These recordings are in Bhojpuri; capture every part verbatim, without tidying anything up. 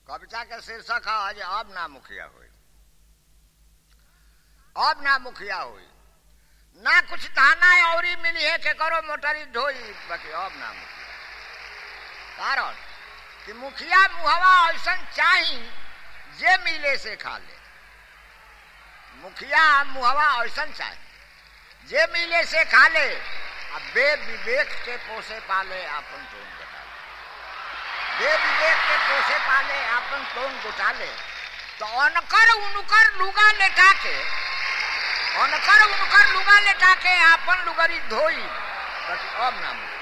कविता के शीर्षक है अब ना मुखिया हुई, अब ना मुखिया हुई, ना कुछ थाना और मिली है के करो मोटरी ढोई, बाकी अब ना मुखिया। कारण कि मुखिया मुहवा ऐसा चाही जे मिले से खा ले, मुखिया मुहवा ऐसा चाहे जे मिले से खा ले, अब बे विवेक के पोसे पाले अपन टोन घटाले, बे विवेक के पोसे पाले अपन टोन घटाले। तो अनकर उनकर लुगा लेटा के, अनकर उनकर लुगा लेटा के अपन लुगरी धोई, बाकी अब ना मुखिया।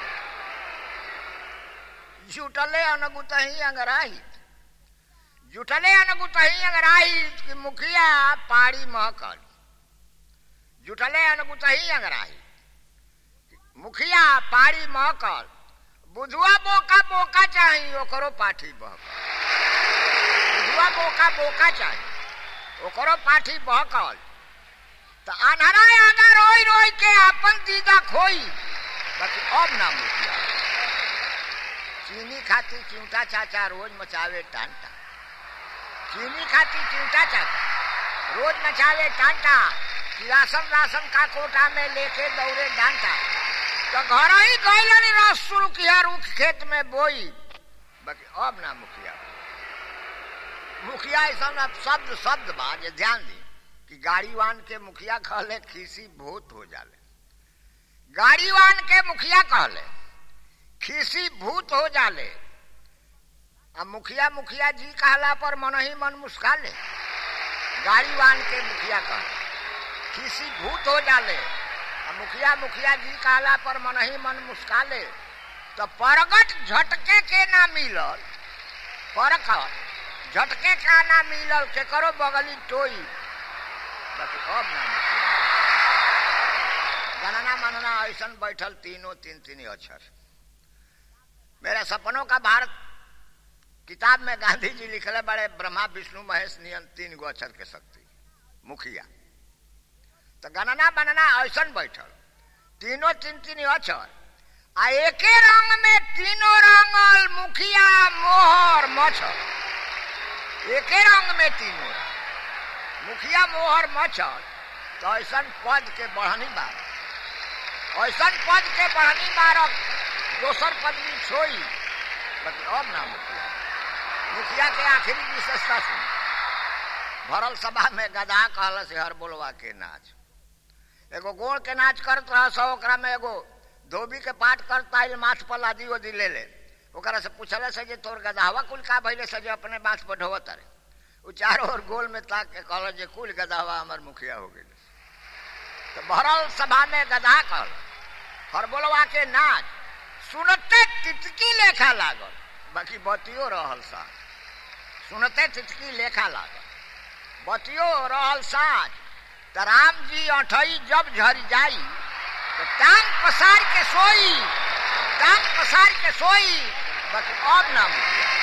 जुटले अनगुतही अंगराहित, जुटले अनगुतही अंगराहित कि मुखिया पाड़ी महकल, जुटले अनगुतही अंगराहित मुखिया पाड़ी महकल। बुधुआ बोका बोका चाहिए ओकरो पाठी बहकल, बुधुआ बोका बोका चाहिए ओकरो पाठी बहकल। तो अनहरा आगा रोई रोई के अपन दीदा खोई, बाकी अब ना मुखिया। चीनी खाती चिंटा चाचा रोज मचावे टांटा, चीनी खाती चिंटा चाचा रोज मचावे टांटा, कि राशन राशन का कोटा में लेके दौड़े डांटा। तो घर ही गैलन रस शुरू किया रूख खेत में बोई, बाकी अब ना मुखिया। मुखिया ऐसा शब्द शब्द बा जे ध्यान दी कि गाड़ीवान के मुखिया कहले खीसी भूत हो जाले, गाड़ीवान के मुखिया कहले खीसी भूत हो जाले। अब मुखिया मुखिया जी कहला पर मन ही मन मुस्काले, गाड़ीवान के मुखिया कहले खीसी भूत हो जाले। अब मुखिया मुखिया जी कहला पर मन ही मन मुस्काले। तो परगट झटके के ना मिलल, परगट झटके का ना मिलल के करो बगली टोई, बाकी अब ना गणना मनना ऐसा बैठल तीनों तीन तीन अक्षर। मेरे सपनों का भारत किताब में गांधी जी लिखले बड़े ब्रह्मा विष्णु महेश नियन तीन गो अक्षर के शक्ति मुखिया। तो गणना बनना ऐसा बैठल तीनों तीन तीन अक्षर आ एके रंग में तीनों रंगल मुखिया मोहर मच्छर, एके रंग में तीनों रंग मुखिया मोहर मच्छर। तो ऐसा पद के बढ़नी बार, ऐसा पद के बढ़नी बारक दोसर पदवी छोई, बाकी अब ना मुखिया। मुखिया के आखिरी विशेषता सुन, भरल सभा में गधा कहल से हर बोलवा के नाच, एगो गोड़ के नाच करत रह सो, ओकरा में एगो धोबी के पाठ करता माथ पर लादी ओदी ले ले, ओकरा से पूछले से जे तोर गधावा कुल का भइले से जे अपने माथ पर ढोवत रे। उ चारों ओर गोल में ताक के कहल जे कुल गधावा हमर मुखिया हो गेल। तो भरल सभा में गधा कहल हर बोलवा के नाच, सुनते तितकी लेखा लागल, बाकी बतियो रहल साथ, सुनते तितकी लेखा लागल बतियो रहल साथ। तो राम जी अठई जब झर जाई तो टांग पसार के सोई, टांग पसार के सोई, बाकी अब ना मुखिया।